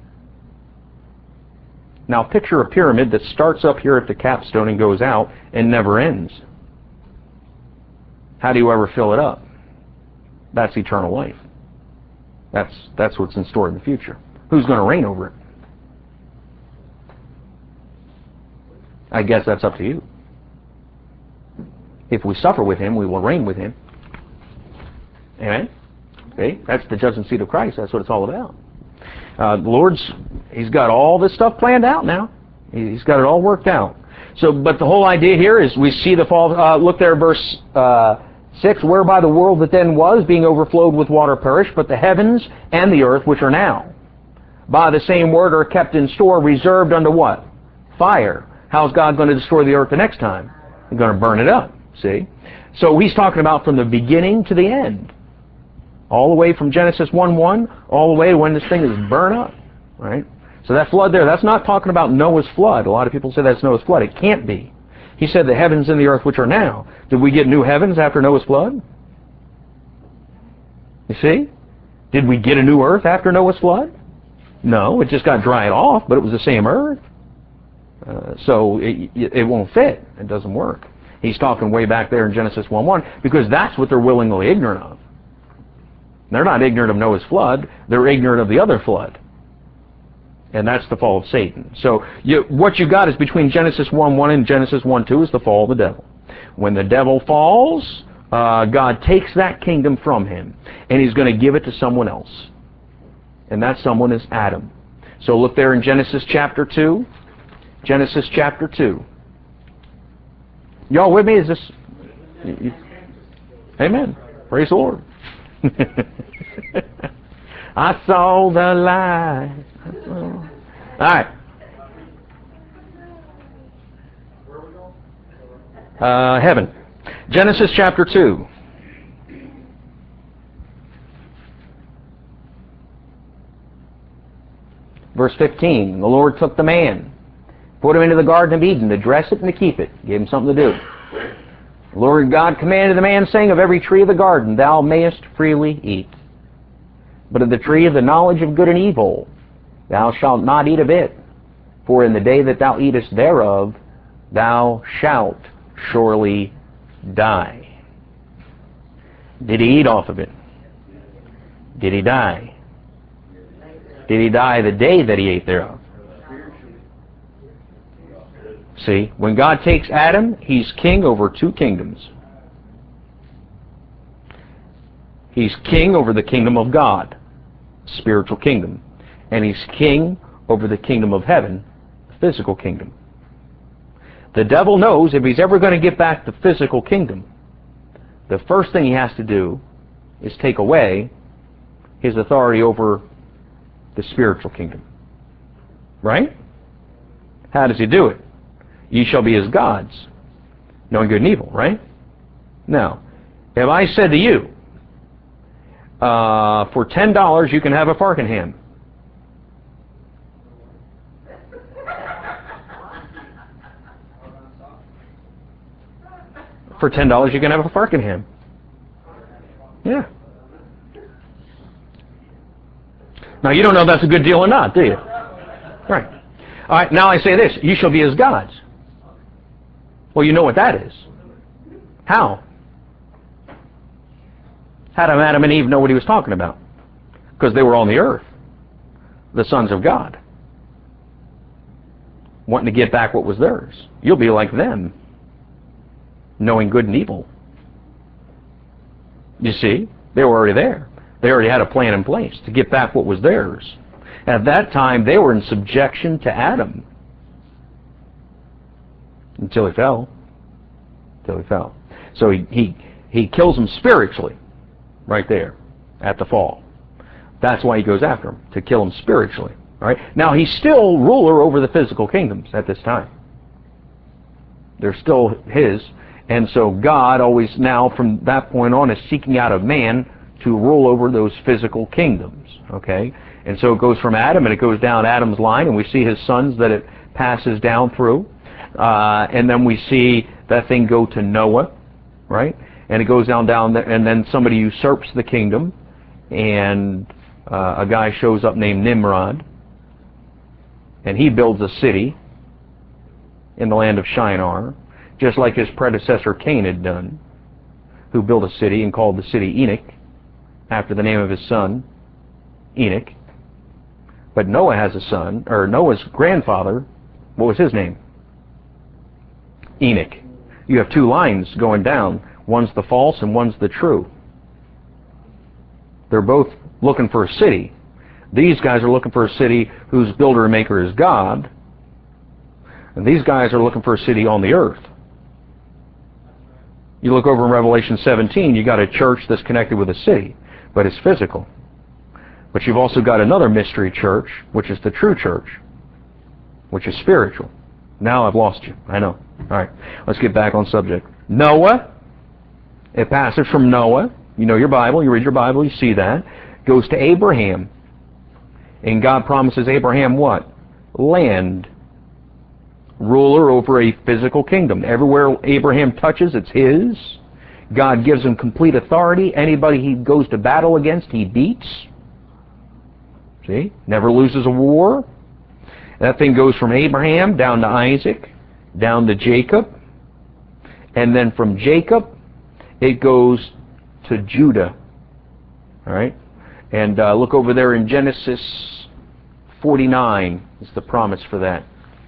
Now picture a pyramid that starts up here at the capstone and goes out and never ends. How do you ever fill it up? That's eternal life. That's what's in store in the future. Who's going to reign over it? I guess that's up to you. If we suffer with Him, we will reign with Him. Amen? See? That's the judgment seat of Christ. That's what it's all about. The Lord's, He's got all this stuff planned out now. He's got it all worked out. So, but the whole idea here is we see the fall. Look there, verse 6. Whereby the world that then was, being overflowed with water, perished, but the heavens and the earth, which are now, by the same word, are kept in store, reserved unto what? Fire. How's God going to destroy the earth the next time? He's going to burn it up. See? So He's talking about from the beginning to the end. All the way from Genesis 1:1, all the way to when this thing is burned up. Right? So that flood there, that's not talking about Noah's flood. A lot of people say that's Noah's flood. It can't be. He said the heavens and the earth which are now. Did we get new heavens after Noah's flood? You see? Did we get a new earth after Noah's flood? No, it just got dried off, but it was the same earth. So it won't fit. It doesn't work. He's talking way back there in Genesis 1:1 because that's what they're willingly ignorant of. They're not ignorant of Noah's flood. They're ignorant of the other flood. And that's the fall of Satan. So what you got is between Genesis 1:1 and Genesis 1:2 is the fall of the devil. When the devil falls, God takes that kingdom from him, and He's going to give it to someone else. And that someone is Adam. So look there in Genesis chapter 2. Genesis chapter 2. Y'all with me? Is this... Amen. Praise the Lord. I saw the light. All right. Heaven. Genesis chapter 2. Verse 15. The Lord took the man, put him into the Garden of Eden to dress it and to keep it. Gave him something to do. The Lord God commanded the man, saying, of every tree of the garden thou mayest freely eat. But of the tree of the knowledge of good and evil thou shalt not eat of it. For in the day that thou eatest thereof, thou shalt surely die. Did he eat off of it? Did he die? Did he die the day that he ate thereof? See, when God takes Adam, He's king over 2 kingdoms. He's king over the kingdom of God, spiritual kingdom. And He's king over the kingdom of heaven, physical kingdom. The devil knows if he's ever going to get back the physical kingdom, the first thing he has to do is take away his authority over the spiritual kingdom. Right? How does he do it? Ye shall be as gods, knowing good and evil, right? Now, if I said to you, for $10 you can have a Farkenham. For $10 you can have a Farkenham. Yeah. Now you don't know if that's a good deal or not, do you? Right. All right, now I say this, you shall be as gods. Well, you know what that is. How? How did Adam and Eve know what he was talking about? Because they were on the earth, the sons of God, wanting to get back what was theirs. You'll be like them, knowing good and evil. You see, they were already there. They already had a plan in place to get back what was theirs. At that time, they were in subjection to Adam. Until he fell. Until he fell. So he kills them spiritually, right there, at the fall. That's why he goes after them, to kill them spiritually. All right? Now, he's still ruler over the physical kingdoms at this time. They're still his, And so God always now, from that point on, is seeking out a man to rule over those physical kingdoms. Okay? And so it goes from Adam, and it goes down Adam's line, and we see his sons that it passes down through. And then we see that thing go to Noah, right? And it goes down there, and then somebody usurps the kingdom, and a guy shows up named Nimrod, and he builds a city in the land of Shinar, just like his predecessor Cain had done, who built a city and called the city Enoch, after the name of his son, Enoch. But Noah has a son, or Noah's grandfather, what was his name? Enoch. You have two lines going down. One's the false and one's the true. They're both looking for a city. These guys are looking for a city whose builder and maker is God. And these guys are looking for a city on the earth. You look over in Revelation 17, you got a church that's connected with a city, but it's physical. But you've also got another mystery church, which is the true church, which is spiritual. Now I've lost you. I know. All right, let's get back on subject. Noah, it passes from Noah. You know your Bible, you read your Bible, you see that. Goes to Abraham. And God promises Abraham what? Land. Ruler over a physical kingdom. Everywhere Abraham touches, it's his. God gives him complete authority. Anybody he goes to battle against, he beats. See? Never loses a war. That thing goes from Abraham down to Isaac, down to Jacob, and then from Jacob, it goes to Judah. All right? And look over there in Genesis 49 is the promise for that.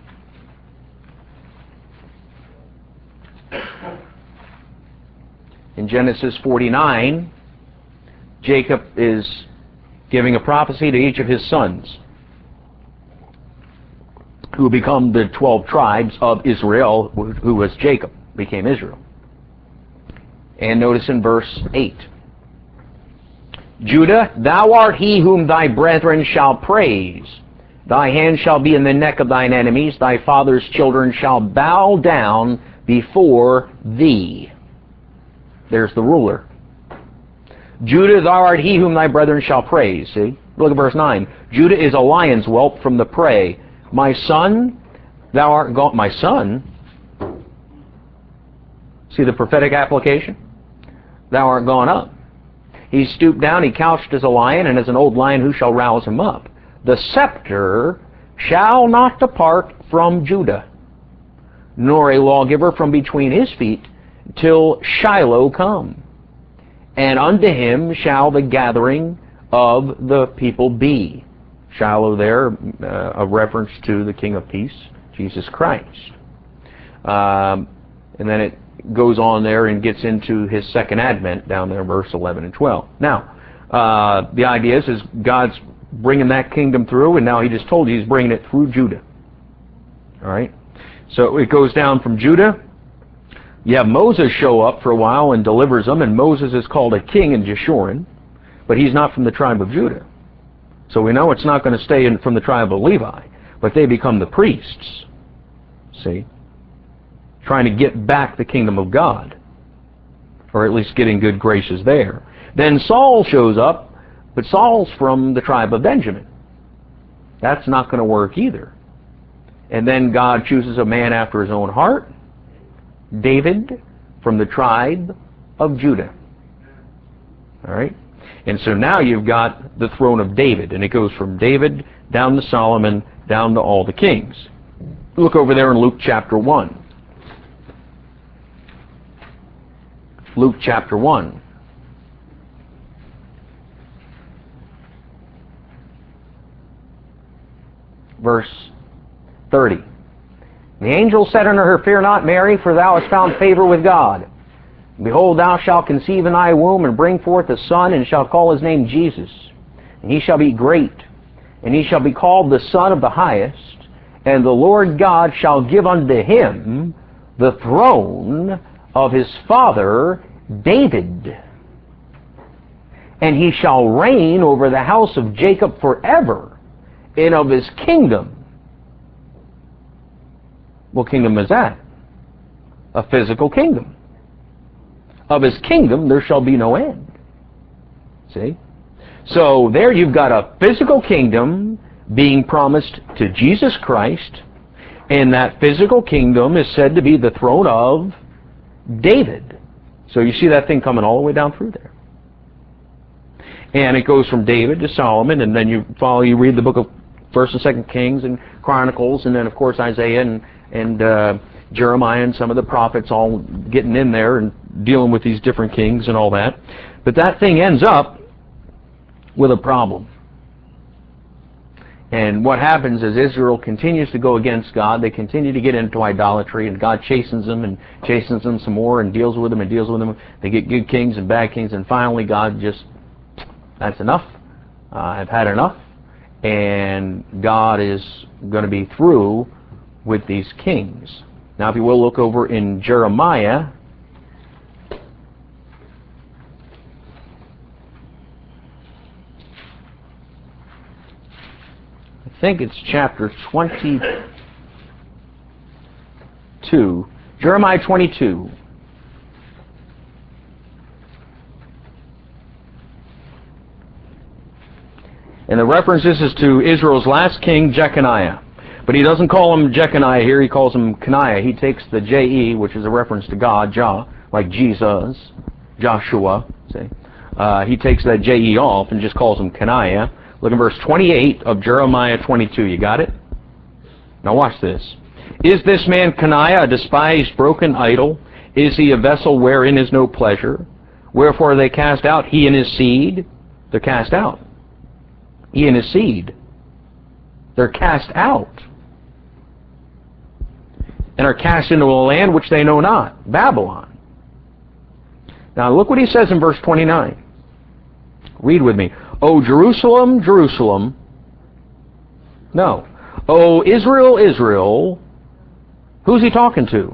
In Genesis 49, Jacob is giving a prophecy to each of his sons, who become the 12 tribes of Israel, who was Jacob, became Israel. And notice in verse 8, Judah, thou art he whom thy brethren shall praise. Thy hand shall be in the neck of thine enemies. Thy father's children shall bow down before thee. There's the ruler. Judah, thou art he whom thy brethren shall praise. See? Look at verse 9. Judah is a lion's whelp from the prey. My son, thou art gone. My son? See the prophetic application? Thou art gone up. He stooped down, he couched as a lion, and as an old lion who shall rouse him up? The scepter shall not depart from Judah, nor a lawgiver from between his feet, till Shiloh come. And unto him shall the gathering of the people be. Shiloh there, a reference to the King of Peace, Jesus Christ. And then it goes on there and gets into his second advent down there, verse 11 and 12. Now, the idea is God's bringing that kingdom through, and now he just told you he's bringing it through Judah. All right? So it goes down from Judah. You have Moses show up for a while and delivers them, and Moses is called a king in Jeshurun, but he's not from the tribe of Judah. So we know it's not going to stay from the tribe of Levi, but they become the priests. See? Trying to get back the kingdom of God, or at least getting good graces there. Then Saul shows up, but Saul's from the tribe of Benjamin. That's not going to work either. And then God chooses a man after his own heart, David, from the tribe of Judah. All right? And so now you've got the throne of David, and it goes from David down to Solomon, down to all the kings. Look over there in Luke chapter 1. Luke chapter 1. Verse 30. The angel said unto her, Fear not, Mary, for thou hast found favor with God. Behold, thou shalt conceive in thy womb, and bring forth a son, and shalt call his name Jesus. And he shall be great, and he shall be called the Son of the Highest. And the Lord God shall give unto him the throne of his father David. And he shall reign over the house of Jacob forever, and of his kingdom. What kingdom is that? A physical kingdom. of his kingdom there shall be no end. See? So there you've got a physical kingdom being promised to Jesus Christ, and that physical kingdom is said to be the throne of David. So you see that thing coming all the way down through there. And it goes from David to Solomon, and then you read the book of 1st and 2nd Kings and Chronicles, and then of course Isaiah and Jeremiah and some of the prophets all getting in there and dealing with these different kings and all that. But that thing ends up with a problem. And what happens is Israel continues to go against God. They continue to get into idolatry, and God chastens them and chastens them some more and deals with them and deals with them. They get good kings and bad kings, and finally God just, that's enough. I've had enough. And God is going to be through with these kings. Now, if you will, look over in Jeremiah. I think it's chapter 22. Jeremiah 22. And the reference is to Israel's last king, Jeconiah. But he doesn't call him Jeconiah here, he calls him Coniah. He takes the J-E, which is a reference to God, Jah, like Jesus, Joshua, see? He takes that J-E off and just calls him Coniah. Look at verse 28 of Jeremiah 22. You got it? Now watch this. Is this man Coniah a despised, broken idol? Is he a vessel wherein is no pleasure? Wherefore are they cast out, he and his seed? They're cast out. He and his seed. They're cast out. And are cast into a land which they know not, Babylon. Now look what he says in verse 29. Read with me. O Jerusalem, Jerusalem. No. O Israel, Israel. Who's he talking to?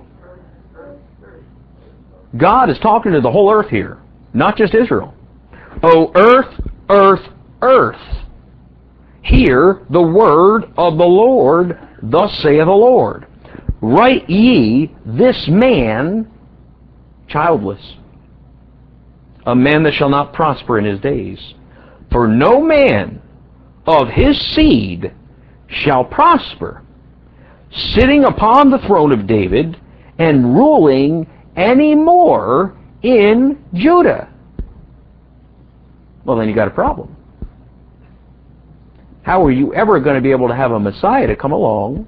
God is talking to the whole earth here, not just Israel. O earth, earth, earth. Hear the word of the Lord, thus saith the Lord. Write ye this man childless, a man that shall not prosper in his days. For no man of his seed shall prosper, sitting upon the throne of David and ruling any more in Judah. Well, then you got a problem. How are you ever going to be able to have a Messiah to come along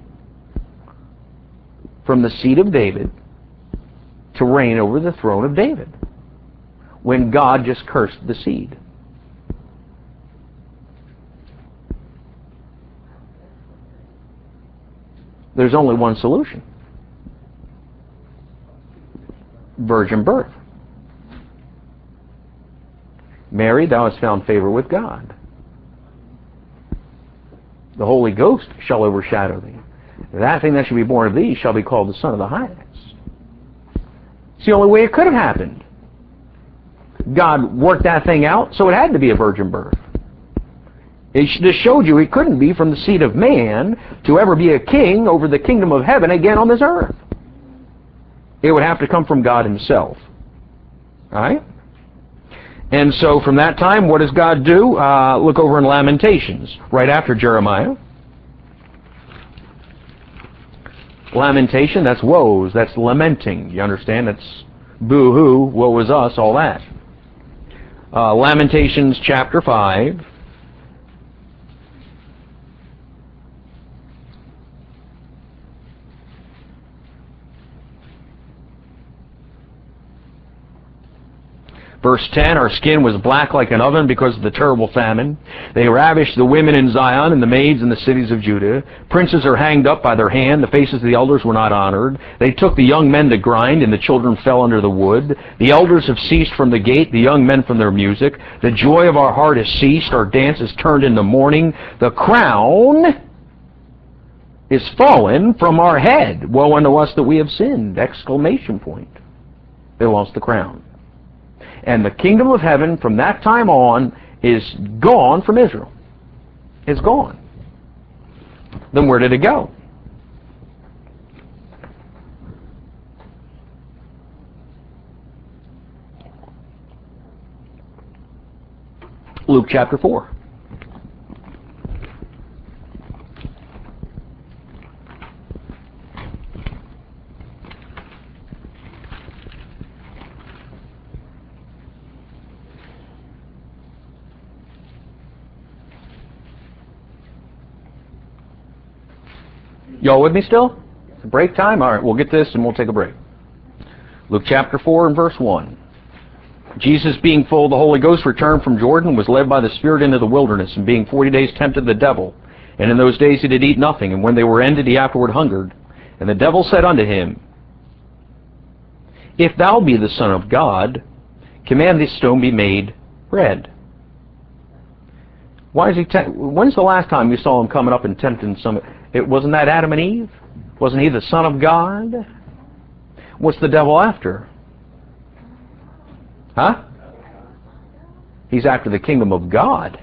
from the seed of David to reign over the throne of David when God just cursed the seed? There's only one solution. Virgin birth. Mary, thou hast found favor with God. The Holy Ghost shall overshadow thee. That thing that shall be born of thee shall be called the Son of the Highest. It's the only way it could have happened. God worked that thing out, so it had to be a virgin birth. It just showed you it couldn't be from the seed of man to ever be a king over the kingdom of heaven again on this earth. It would have to come from God himself. Alright? And so from that time, what does God do? Look over in Lamentations, right after Jeremiah. Lamentation, that's woes, that's lamenting. You understand? That's boo-hoo, woe is us, all that. Lamentations chapter 5. Verse 10, our skin was black like an oven because of the terrible famine. They ravished the women in Zion and the maids in the cities of Judah. Princes are hanged up by their hand. The faces of the elders were not honored. They took the young men to grind, and the children fell under the wood. The elders have ceased from the gate, the young men from their music. The joy of our heart has ceased. Our dance is turned into mourning. The crown is fallen from our head. Woe unto us that we have sinned! Exclamation point. They lost the crown. And the kingdom of heaven from that time on is gone from Israel. It's gone. Then where did it go? Luke chapter 4. Y'all with me still? Break time? All right, we'll get this and we'll take a break. Luke chapter 4 and verse 1. Jesus, being full of the Holy Ghost, returned from Jordan, was led by the Spirit into the wilderness, and being 40 days tempted the devil. And in those days he did eat nothing, and when they were ended, he afterward hungered. And the devil said unto him, If thou be the Son of God, command this stone be made bread. Why is he? When's the last time you saw him coming up and tempting some? Wasn't that Adam and Eve? Wasn't he the Son of God? What's the devil after? Huh? He's after the kingdom of God.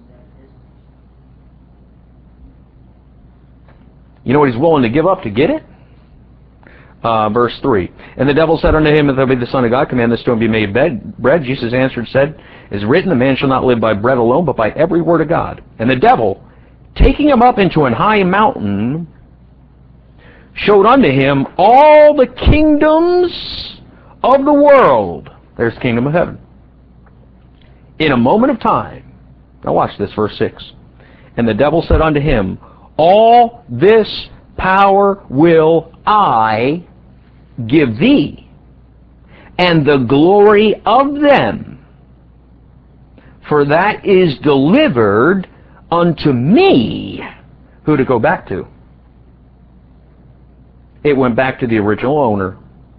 You know what he's willing to give up to get it? Verse 3. And the devil said unto him, If thou be the Son of God, command this stone be made bread. Jesus answered, said, It is written, a man shall not live by bread alone, but by every word of God. And the devil, taking him up into an high mountain, showed unto him all the kingdoms of the world. There's the kingdom of heaven. In a moment of time. Now watch this, verse 6. And the devil said unto him, All this power will I give thee, and the glory of them, for that is delivered unto me. Who to go back to? It went back to the original owner,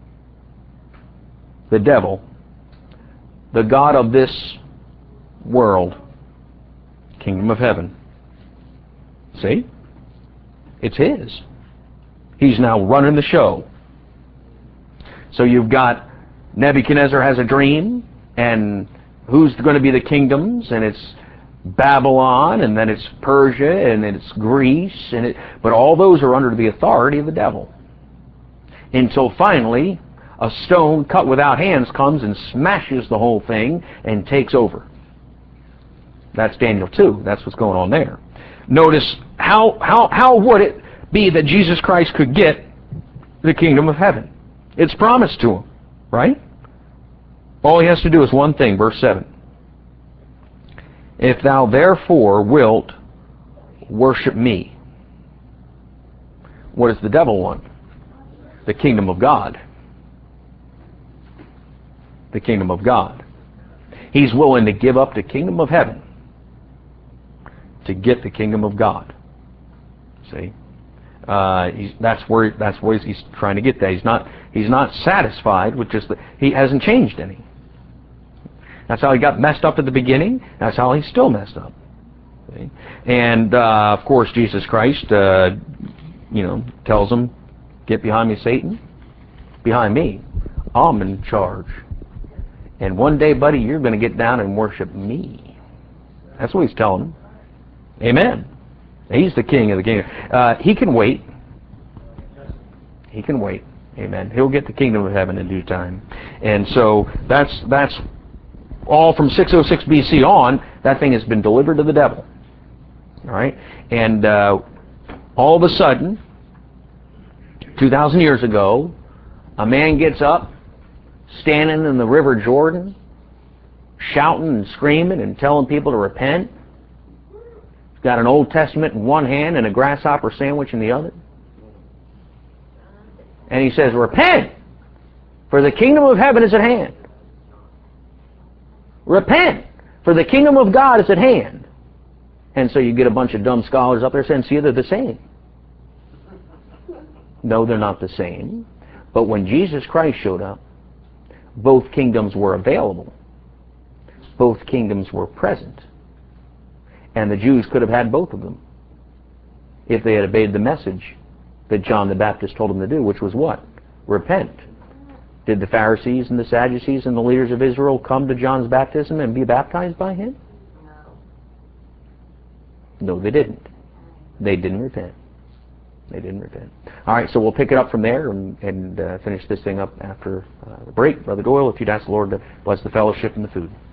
the devil, the god of this world, kingdom of heaven. See? It's his. He's now running the show. So you've got Nebuchadnezzar has a dream, and who's going to be the kingdoms? And it's Babylon, and then it's Persia, and it's Greece, but all those are under the authority of the devil. Until finally, a stone cut without hands comes and smashes the whole thing and takes over. That's Daniel 2. That's what's going on there. Notice, how would it be that Jesus Christ could get the kingdom of heaven? It's promised to him, right? All he has to do is one thing, verse 7. If thou therefore wilt worship me. What does the devil want? The kingdom of God. The kingdom of God. He's willing to give up the kingdom of heaven to get the kingdom of God. See? That's where he's trying to get that. He's not satisfied with just he hasn't changed any. That's how he got messed up at the beginning. That's how he's still messed up. See? And of course, Jesus Christ, tells him, "Get behind me, Satan. Behind me, I'm in charge. And one day, buddy, you're going to get down and worship me." That's what he's telling him. Amen. He's the king of the kingdom. He can wait. He can wait. Amen. He'll get the kingdom of heaven in due time. And so that's all from 606 BC on. That thing has been delivered to the devil. All right. And all of a sudden, 2,000 years ago, a man gets up, standing in the River Jordan, shouting and screaming and telling people to repent. He's got an Old Testament in one hand and a grasshopper sandwich in the other. And he says, "Repent, for the kingdom of heaven is at hand. Repent, for the kingdom of God is at hand." And so you get a bunch of dumb scholars up there saying, "See, they're the same." No, they're not the same. But when Jesus Christ showed up, both kingdoms were available. Both kingdoms were present. And the Jews could have had both of them if they had obeyed the message that John the Baptist told them to do, which was what? Repent. Did the Pharisees and the Sadducees and the leaders of Israel come to John's baptism and be baptized by him? No, they didn't. They didn't repent. They didn't repent. All right, so we'll pick it up from there and finish this thing up after the break. Brother Doyle, if you'd ask the Lord to bless the fellowship and the food.